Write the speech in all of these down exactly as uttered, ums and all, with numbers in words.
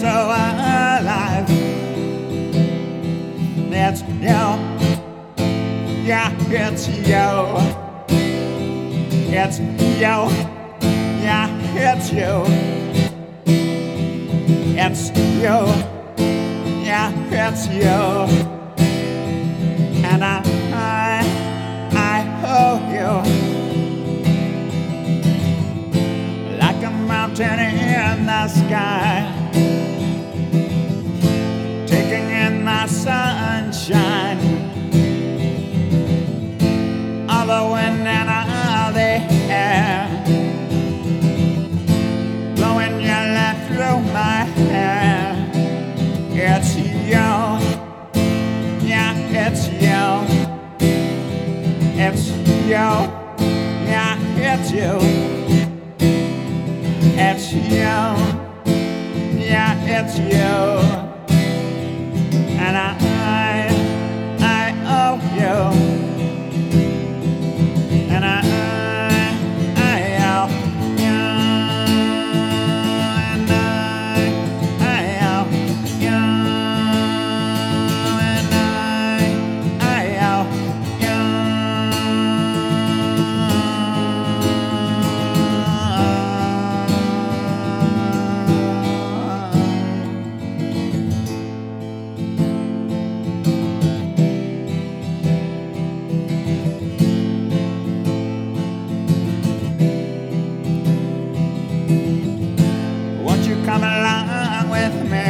so alive. It's you, yeah, it's you. It's you, yeah, it's you. It's you, yeah, it's you. And I, I, I owe you. Like a mountain in the sky, taking in the sunshine, all the wind and all the air, blowing your life through my hair. It's you, yeah, it's you. It's you, yeah, it's you. It's you, yeah, it's you. And I, I owe you. And I, I owe you. And I, I owe you. And I, I owe you. Won't you come along with me?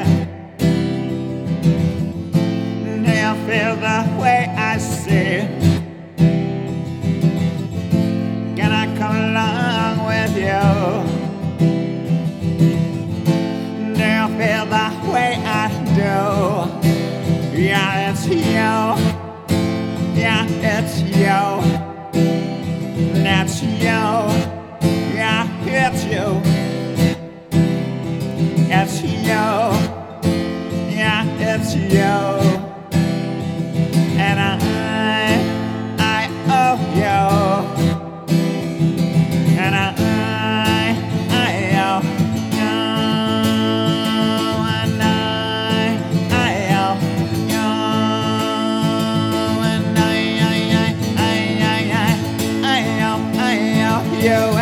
Do you feel the way I see? Can I come along with you? Do you feel the way I do? Yeah, it's you. Yeah, it's you. That's you. Yeah, it's you. It's you, yeah, it's you. And I, I owe you. And I, I owe you. And I, I owe you. And I, I, I, I, I, I owe, I owe you.